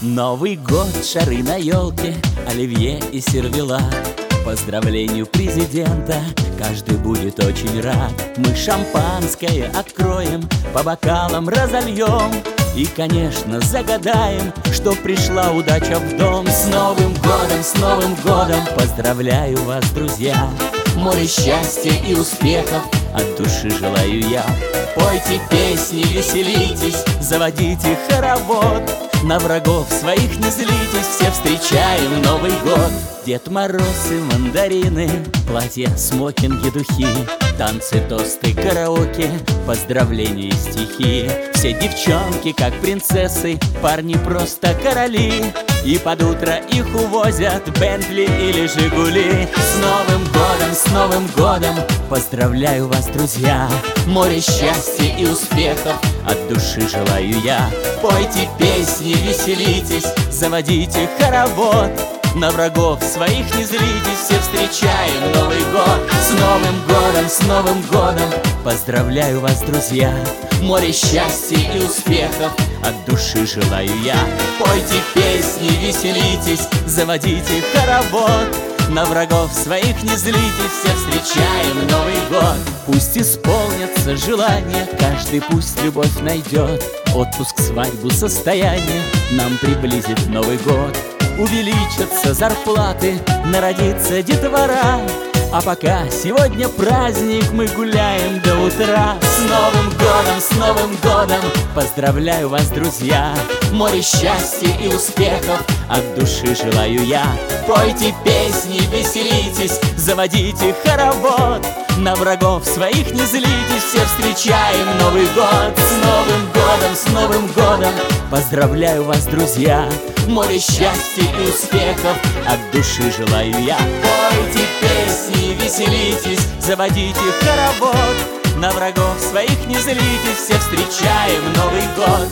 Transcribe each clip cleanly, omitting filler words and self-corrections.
Новый год, шары на елке, оливье и сервелат. Поздравлению президента каждый будет очень рад. Мы шампанское откроем, по бокалам разольем и, конечно, загадаем, что пришла удача в дом. С Новым годом, с Новым годом! Поздравляю вас, друзья! Море счастья и успехов от души желаю я. Пойте песни, веселитесь, заводите хоровод. На врагов своих не злитесь, все встречаем Новый год. Дед Мороз и мандарины, платья, смокинги, духи, танцы, тосты, караоке, поздравления и стихи. Все девчонки как принцессы, парни просто короли, и под утро их увозят Бентли или Жигули. С Новым годом, с Новым годом! Поздравляю вас, друзья! Море счастья и успехов от души желаю я. Пойте песни, веселитесь, заводите хоровод. На врагов своих не злитесь, все встречаем Новый год. С Новым годом, с Новым годом! Поздравляю вас, друзья! Море счастья и успехов от души желаю я. Пойте песни, веселитесь, заводите хоровод. На врагов своих не злитесь, все встречаем Новый год. Пусть исполнятся желания, каждый пусть любовь найдет. Отпуск, свадьбу, состояние нам приблизит Новый год. Увеличатся зарплаты, народится детвора. А пока сегодня праздник, мы гуляем до утра. С Новым годом, с Новым годом! Поздравляю вас, друзья! Море счастья и успехов от души желаю я. Пойте песни, веселитесь, заводите хоровод. На врагов своих не злитесь, все встречаем Новый год. С Новым годом, с Новым годом! Поздравляю вас, друзья! Море счастья и успехов от души желаю я. Пойте песни, веселитесь, заводите хоровод. На врагов своих не злитесь, все встречаем Новый год.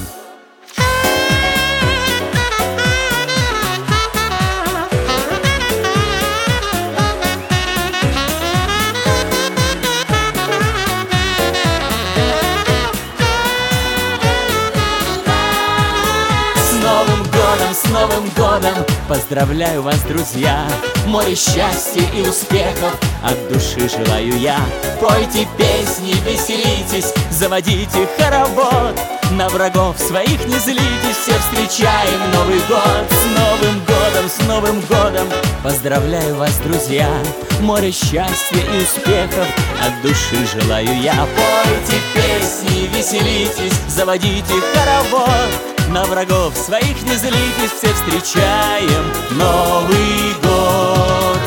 С Новым годом! Поздравляю вас, друзья! Море счастья и успехов от души желаю я. Пойте песни, веселитесь, заводите хоровод. На врагов своих не злитесь, все встречаем Новый год. С Новым годом, с Новым годом! Поздравляю вас, друзья! Море счастья и успехов от души желаю я. Пойте песни, веселитесь, заводите хоровод. На врагов своих не злитесь, все встречаем Новый год.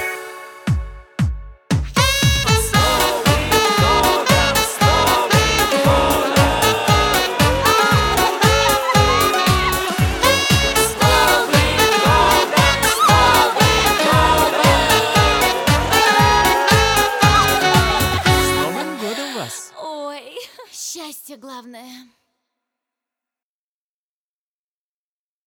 С Новым годом, с Новым годом! С Новым годом, с Новым годом! С Новым годом вас! Ой, счастье главное.